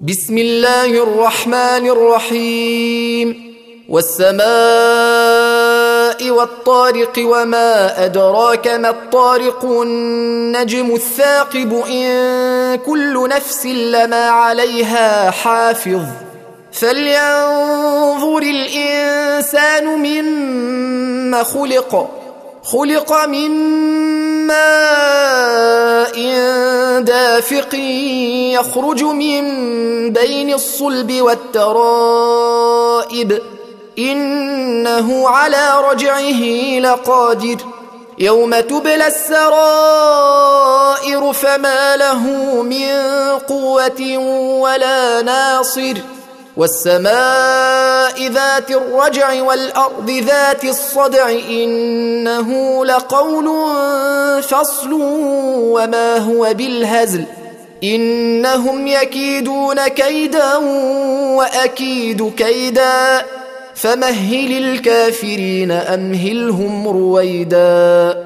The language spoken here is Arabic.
بسم الله الرحمن الرحيم. والسماء والطارق وما أدراك ما الطارق النجم الثاقب إن كل نفس لما عليها حافظ فلينظر الإنسان مما خلق من ماء دافق يخرج من بين الصلب والترائب إنه على رجعه لقادر يوم تبلى السرائر فما له من قوة ولا ناصر والسماء ذات الرجع والأرض ذات الصدع إنه لقول فصل وما هو بالهزل إنهم يكيدون كيدا وأكيد كيدا فمهل الكافرين أمهلهم رويدا.